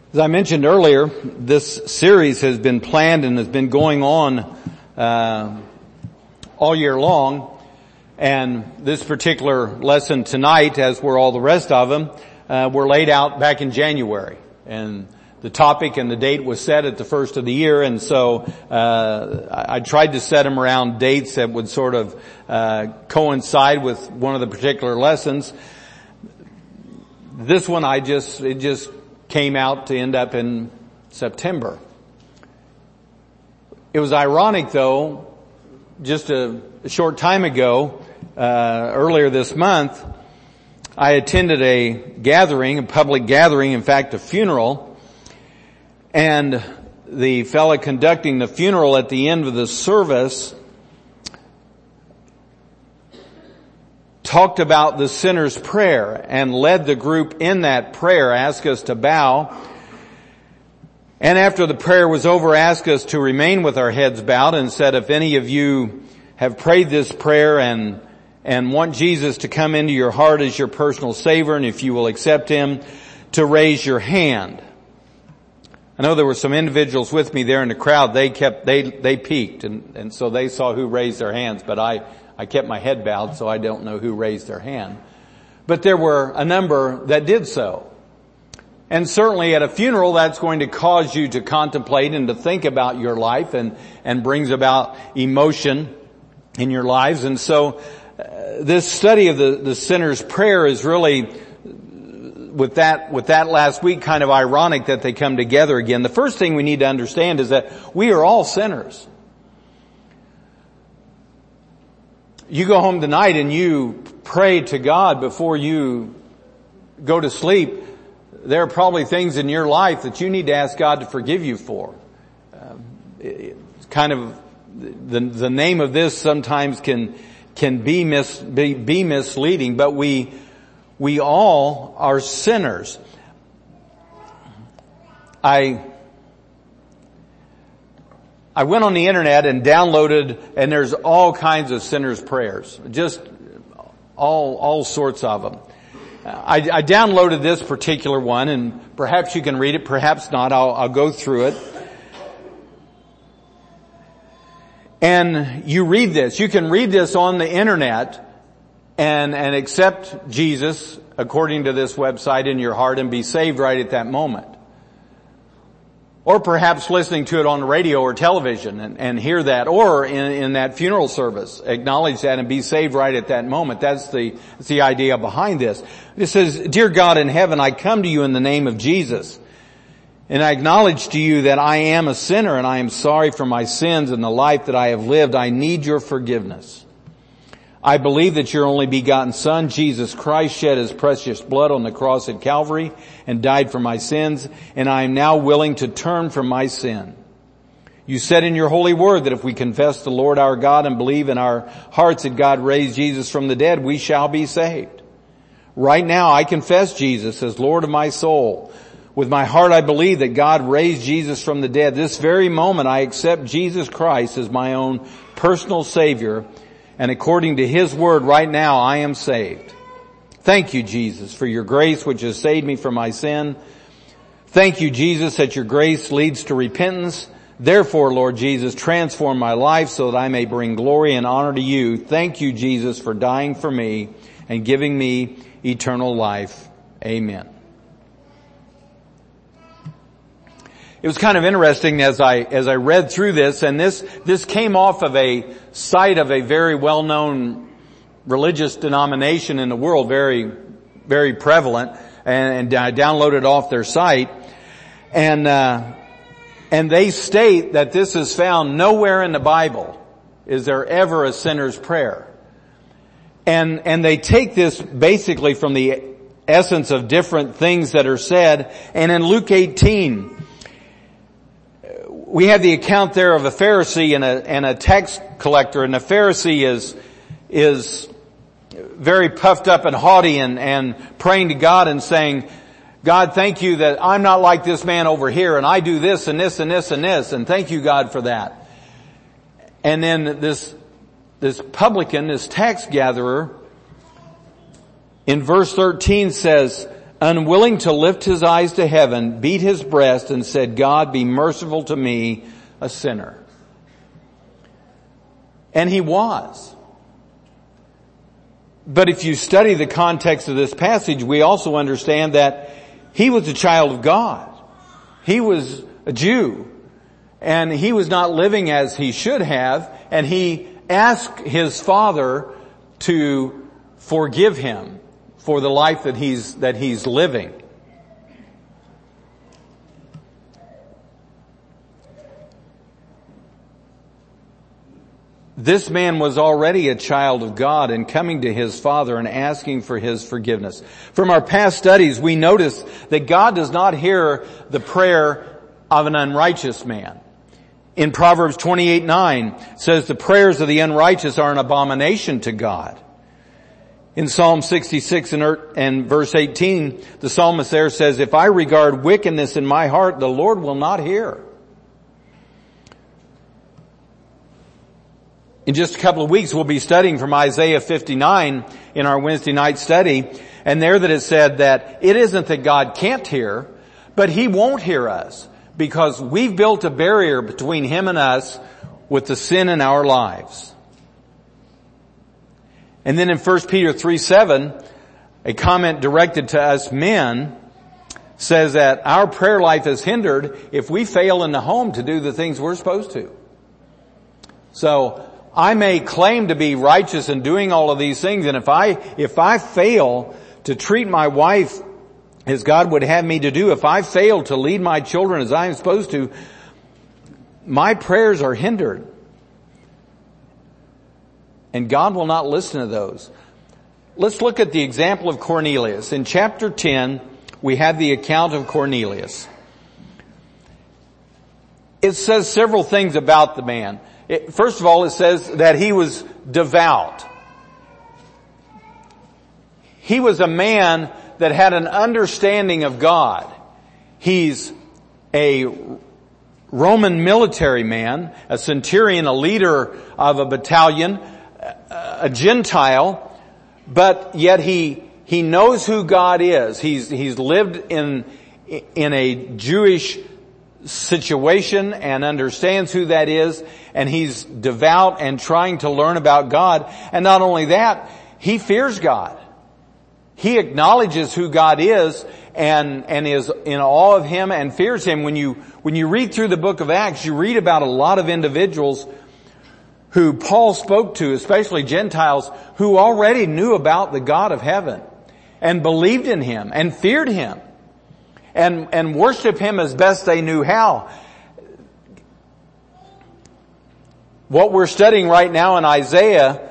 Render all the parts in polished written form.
As I mentioned earlier, this series has been planned and has been going on all year long. And this particular lesson tonight, as were all the rest of them, were laid out back in January. And the topic and the date was set at the first of the year. And so I tried to set them around dates that would sort of coincide with one of the particular lessons. This one it just came out to end up in September. It was ironic though, just a short time ago, earlier this month, I attended a public gathering, in fact a funeral, and the fellow conducting the funeral at the end of the service talked about the sinner's prayer and led the group in that prayer, asked us to bow. And after the prayer was over, asked us to remain with our heads bowed and said, if any of you have prayed this prayer and want Jesus to come into your heart as your personal Savior, and if you will accept Him, to raise your hand. I know there were some individuals with me there in the crowd. They peeked and so they saw who raised their hands, but I kept my head bowed, so I don't know who raised their hand. But there were a number that did so. And certainly at a funeral, that's going to cause you to contemplate and to think about your life and brings about emotion in your lives. And so this study of the sinner's prayer is really, with that last week, kind of ironic that they come together again. The first thing we need to understand is that we are all sinners. You go home tonight and you pray to God before you go to sleep. There are probably things in your life that you need to ask God to forgive you for. It's kind of the name of this sometimes can be misleading, but we all are sinners. I went on the internet and downloaded, and there's all kinds of sinners' prayers. Just all sorts of them. I downloaded this particular one, and perhaps you can read it, perhaps not. I'll go through it. And you read this. You can read this on the internet and accept Jesus according to this website in your heart and be saved right at that moment. Or perhaps listening to it on the radio or television and hear that, or in that funeral service, acknowledge that and be saved right at that moment. That's the idea behind this. It says, Dear God in heaven, I come to you in the name of Jesus, and I acknowledge to you that I am a sinner and I am sorry for my sins and the life that I have lived. I need your forgiveness. I believe that your only begotten Son, Jesus Christ, shed His precious blood on the cross at Calvary and died for my sins, and I am now willing to turn from my sin. You said in your holy word that if we confess the Lord our God and believe in our hearts that God raised Jesus from the dead, we shall be saved. Right now I confess Jesus as Lord of my soul. With my heart I believe that God raised Jesus from the dead. This very moment I accept Jesus Christ as my own personal Savior, and according to His word, right now I am saved. Thank you, Jesus, for your grace which has saved me from my sin. Thank you, Jesus, that your grace leads to repentance. Therefore, Lord Jesus, transform my life so that I may bring glory and honor to you. Thank you, Jesus, for dying for me and giving me eternal life. Amen. It was kind of interesting as I read through this, and this came off of a site of a very well-known religious denomination in the world, very, very prevalent, and I downloaded off their site, and they state that this is found nowhere in the Bible is there ever a sinner's prayer. And they take this basically from the essence of different things that are said, and in Luke 18, we have the account there of a Pharisee and a tax collector, and the Pharisee is very puffed up and haughty and praying to God and saying, God, thank you that I'm not like this man over here, and I do this and this and this and this, and thank you, God, for that. And then this publican, this tax gatherer, in verse 13 says, unwilling to lift his eyes to heaven, beat his breast and said, God, be merciful to me, a sinner. And he was. But if you study the context of this passage, we also understand that he was a child of God. He was a Jew. And he was not living as he should have. And he asked his father to forgive him for the life that he's living. This man was already a child of God and coming to his father and asking for his forgiveness. From our past studies, we notice that God does not hear the prayer of an unrighteous man. In Proverbs 28:9 says the prayers of the unrighteous are an abomination to God. In Psalm 66 and verse 18, the psalmist there says, if I regard wickedness in my heart, the Lord will not hear. In just a couple of weeks, we'll be studying from Isaiah 59 in our Wednesday night study. And there that it said that it isn't that God can't hear, but he won't hear us because we've built a barrier between him and us with the sin in our lives. And then in 1 Peter 3:7, a comment directed to us men says that our prayer life is hindered if we fail in the home to do the things we're supposed to. So I may claim to be righteous in doing all of these things, and if I fail to treat my wife as God would have me to do, if I fail to lead my children as I am supposed to, my prayers are hindered. And God will not listen to those. Let's look at the example of Cornelius. In chapter 10, we have the account of Cornelius. It says several things about the man. First of all, it says that he was devout. He was a man that had an understanding of God. He's a Roman military man, a centurion, a leader of a battalion, a Gentile, but yet he knows who God is. He's lived in a Jewish situation and understands who that is, and he's devout and trying to learn about God. And not only that, he fears God. He acknowledges who God is and is in awe of him and fears him. When you read through the book of Acts, you read about a lot of individuals who Paul spoke to, especially Gentiles, who already knew about the God of heaven and believed in him and feared him and worshiped him as best they knew how. What we're studying right now in Isaiah,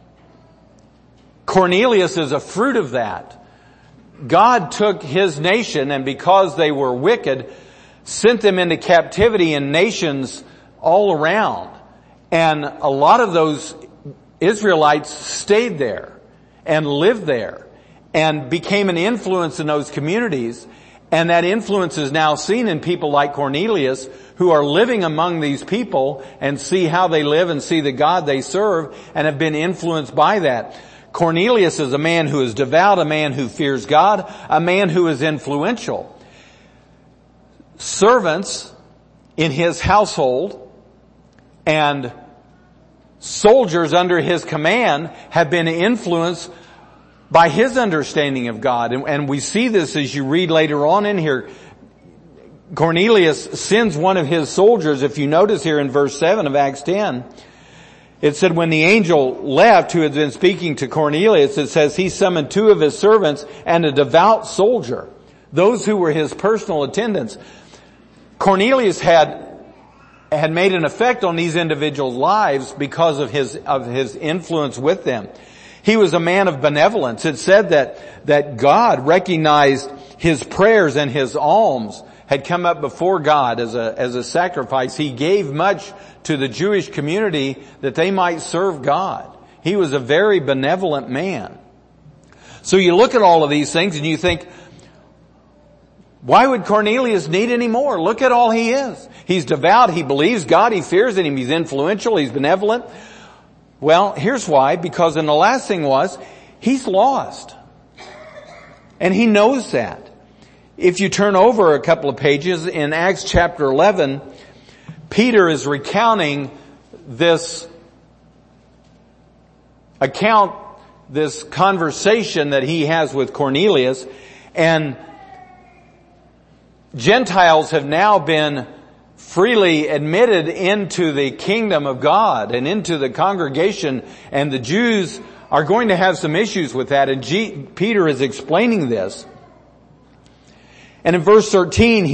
Cornelius is a fruit of that. God took his nation, and because they were wicked, sent them into captivity in nations all around. And a lot of those Israelites stayed there and lived there and became an influence in those communities. And that influence is now seen in people like Cornelius, who are living among these people and see how they live and see the God they serve and have been influenced by that. Cornelius is a man who is devout, a man who fears God, a man who is influential. Servants in his household and soldiers under his command have been influenced by his understanding of God. And we see this as you read later on in here. Cornelius sends one of his soldiers, if you notice here in verse 7 of Acts 10, it said when the angel left who had been speaking to Cornelius, it says he summoned 2 of his servants and a devout soldier, those who were his personal attendants. Cornelius had made an effect on these individuals' lives because of his influence with them. He was a man of benevolence. It said that God recognized his prayers and his alms had come up before God as a sacrifice. He gave much to the Jewish community that they might serve God. He was a very benevolent man. So you look at all of these things and you think, why would Cornelius need any more? Look at all he is. He's devout, he believes God, he fears him, he's influential, he's benevolent. Well, here's why, because then the last thing was, he's lost. And he knows that. If you turn over a couple of pages in Acts chapter 11, Peter is recounting this account, this conversation that he has with Cornelius, and Gentiles have now been freely admitted into the kingdom of God and into the congregation, and the Jews are going to have some issues with that, and Peter is explaining this. And in verse 13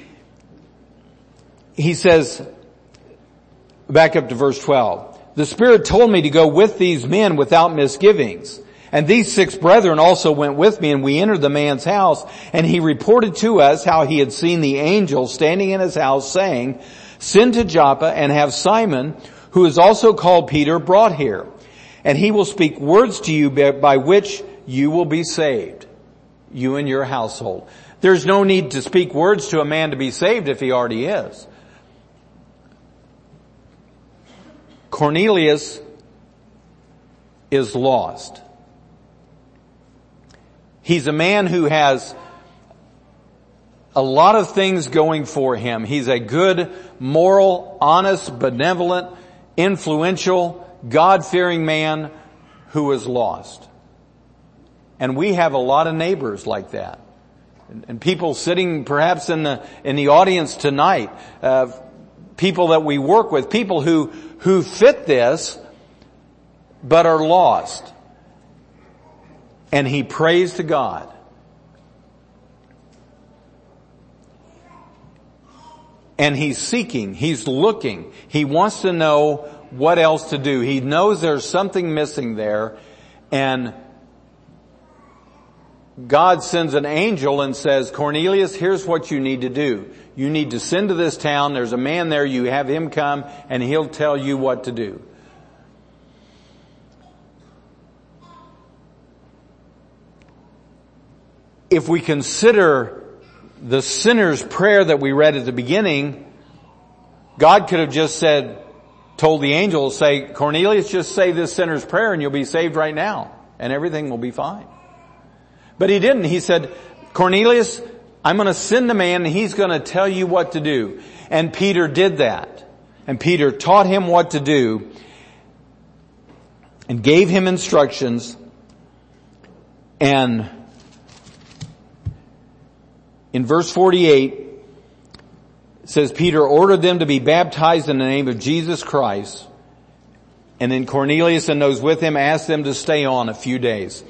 he says, back up to verse 12, "The Spirit told me to go with these men without misgivings. And these 6 brethren also went with me, and we entered the man's house, and he reported to us how he had seen the angel standing in his house, saying, 'Send to Joppa and have Simon, who is also called Peter, brought here. And he will speak words to you by which you will be saved, you and your household.'" There's no need to speak words to a man to be saved if he already is. Cornelius is lost. He's a man who has a lot of things going for him. He's a good, moral, honest, benevolent, influential, God-fearing man who is lost. And we have a lot of neighbors like that. And people sitting perhaps in the audience tonight, people that we work with, people who fit this, but are lost. And he prays to God. And he's seeking, he's looking, he wants to know what else to do. He knows there's something missing there, and God sends an angel and says, "Cornelius, here's what you need to do. You need to send to this town. There's a man there. You have him come and he'll tell you what to do." If we consider the sinner's prayer that we read at the beginning, God could have just told the angel, say, "Cornelius, just say this sinner's prayer and you'll be saved right now and everything will be fine." But he didn't. He said, "Cornelius, I'm going to send a man and he's going to tell you what to do." And Peter did that. And Peter taught him what to do and gave him instructions. And in verse 48, it says, Peter ordered them to be baptized in the name of Jesus Christ. And then Cornelius and those with him asked them to stay on a few days.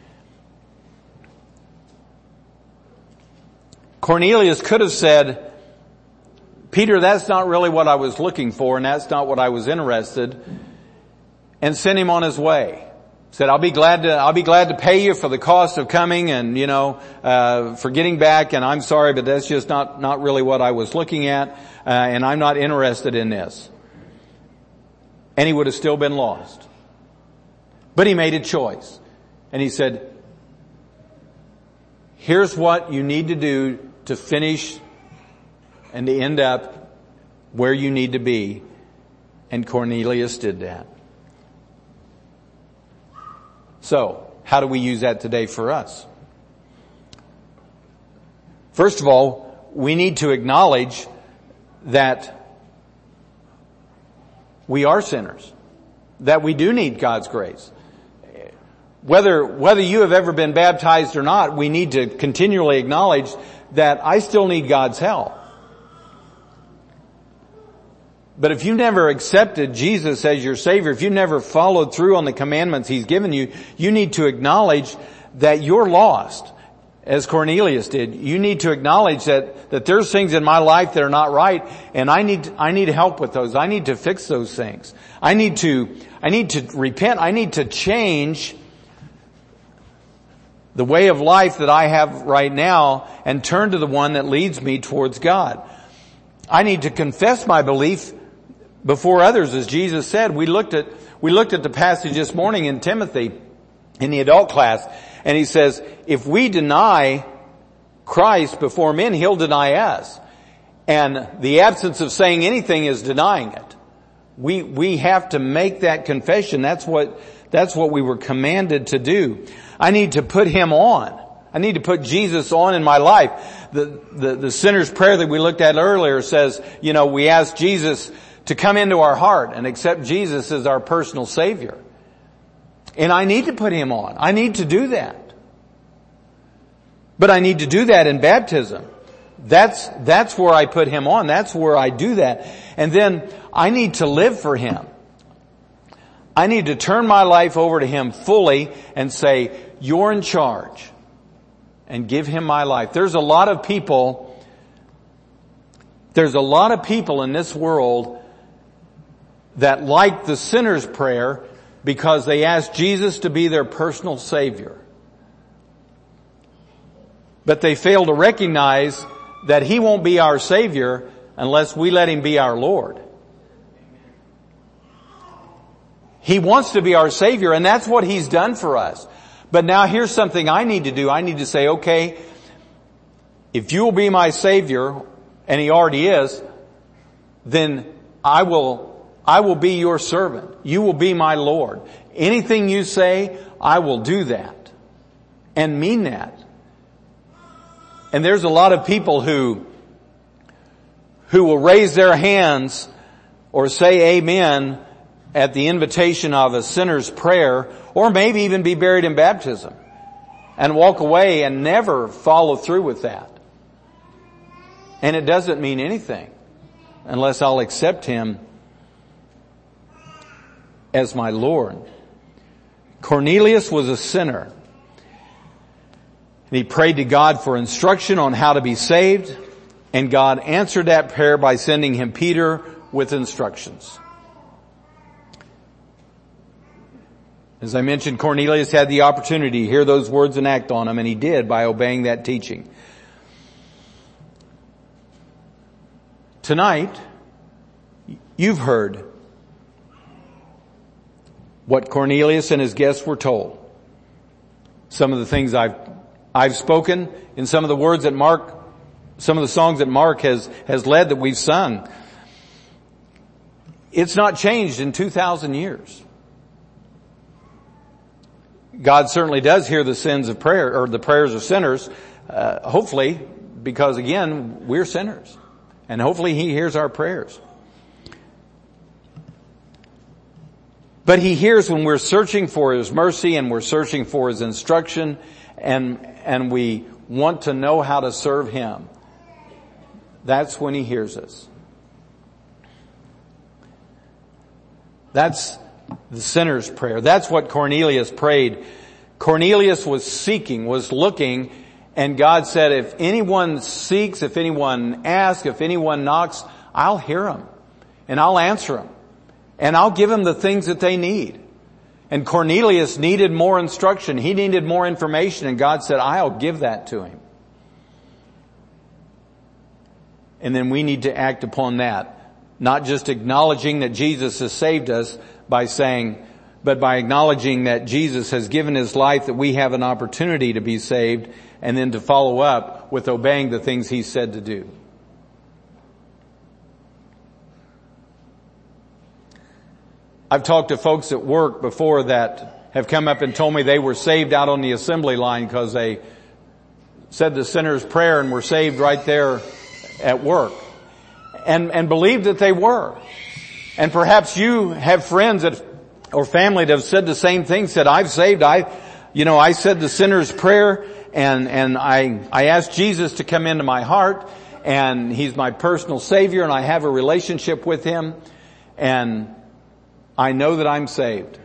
Cornelius could have said, "Peter, that's not really what I was looking for, and that's not what I was interested," and sent him on his way. Said, I'll be glad to pay you for the cost of coming and, for getting back, and I'm sorry, but that's just not really what I was looking at, and I'm not interested in this. And he would have still been lost. But he made a choice. And he said, "Here's what you need to do to finish and to end up where you need to be." And Cornelius did that. So, how do we use that today for us? First of all, we need to acknowledge that we are sinners, that we do need God's grace. Whether you have ever been baptized or not, we need to continually acknowledge that I still need God's help. But if you never accepted Jesus as your Savior, if you never followed through on the commandments He's given you, you need to acknowledge that you're lost, as Cornelius did. You need to acknowledge that there's things in my life that are not right, and I need help with those. I need to fix those things. I need to repent. I need to change the way of life that I have right now and turn to the one that leads me towards God. I need to confess my belief before others, as Jesus said. We looked at the passage this morning in Timothy in the adult class, and he says, if we deny Christ before men, He'll deny us. And the absence of saying anything is denying it. We have to make that confession. That's what we were commanded to do. I need to put Him on. I need to put Jesus on in my life. The sinner's prayer that we looked at earlier says, we ask Jesus to come into our heart and accept Jesus as our personal Savior. And I need to put Him on. I need to do that. But I need to do that in baptism. That's where I put Him on. That's where I do that. And then I need to live for Him. I need to turn my life over to Him fully and say, you're in charge. And give Him my life. There's a lot of people in this world that like the sinner's prayer because they ask Jesus to be their personal Savior. But they fail to recognize that He won't be our Savior unless we let Him be our Lord. He wants to be our Savior, and that's what He's done for us. But now here's something I need to do. I need to say, okay, if you will be my Savior, and He already is, then I will be your servant. You will be my Lord. Anything you say, I will do that. And mean that. And there's a lot of people who will raise their hands or say amen at the invitation of a sinner's prayer, or maybe even be buried in baptism and walk away and never follow through with that. And it doesn't mean anything unless I'll accept Him as my Lord. Cornelius was a sinner. And he prayed to God for instruction on how to be saved, and God answered that prayer by sending him Peter with instructions. As I mentioned, Cornelius had the opportunity to hear those words and act on them, and he did by obeying that teaching. Tonight, you've heard what Cornelius and his guests were told. Some of the things I've spoken, in some of the words that Mark, some of the songs that Mark has led that we've sung. It's not changed in 2,000 years. God certainly does hear the sins of prayer, or the prayers of sinners, hopefully, because again, we're sinners. And hopefully He hears our prayers. But He hears when we're searching for His mercy and we're searching for His instruction, and we want to know how to serve Him. That's when He hears us. That's the sinner's prayer. That's what Cornelius prayed. Cornelius was seeking, was looking, and God said, if anyone seeks, if anyone asks, if anyone knocks, I'll hear them, and I'll answer them, and I'll give them the things that they need. And Cornelius needed more instruction. He needed more information, and God said, I'll give that to him. And then we need to act upon that. Not just acknowledging that Jesus has saved us but by acknowledging that Jesus has given His life, that we have an opportunity to be saved, and then to follow up with obeying the things He said to do. I've talked to folks at work before that have come up and told me they were saved out on the assembly line because they said the sinner's prayer and were saved right there at work. And believed that they were. And perhaps you have friends or family that have said the same thing, said, I said the sinner's prayer and I asked Jesus to come into my heart, and He's my personal Savior, and I have a relationship with Him, and I know that I'm saved.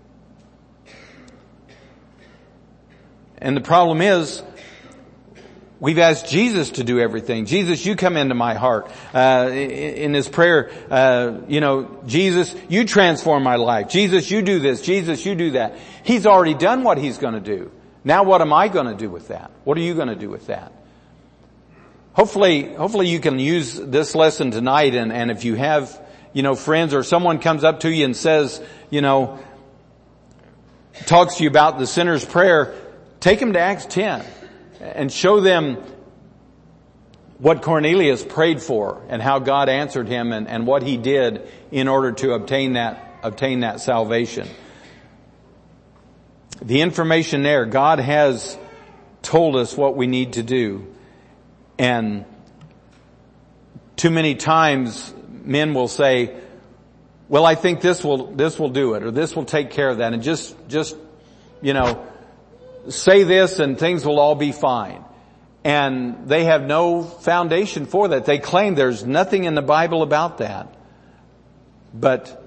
And the problem is, we've asked Jesus to do everything. Jesus, you come into my heart. In His prayer, Jesus, you transform my life. Jesus, you do this. Jesus, you do that. He's already done what He's going to do. Now what am I going to do with that? What are you going to do with that? Hopefully you can use this lesson tonight, and if you have, friends, or someone comes up to you and says, talks to you about the sinner's prayer, take them to Acts 10. And show them what Cornelius prayed for and how God answered him and what he did in order to obtain that salvation. The information there, God has told us what we need to do. And too many times men will say, well, I think this will do it, or this will take care of that, and just, say this and things will all be fine. And they have no foundation for that. They claim there's nothing in the Bible about that. But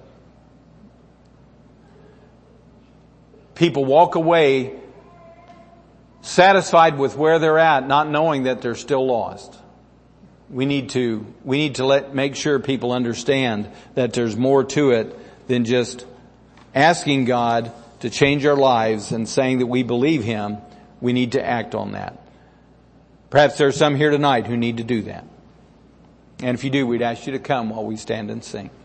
people walk away satisfied with where they're at, not knowing that they're still lost. We need to make sure people understand that there's more to it than just asking God to change our lives and saying that we believe Him. We need to act on that. Perhaps there are some here tonight who need to do that. And if you do, we'd ask you to come while we stand and sing.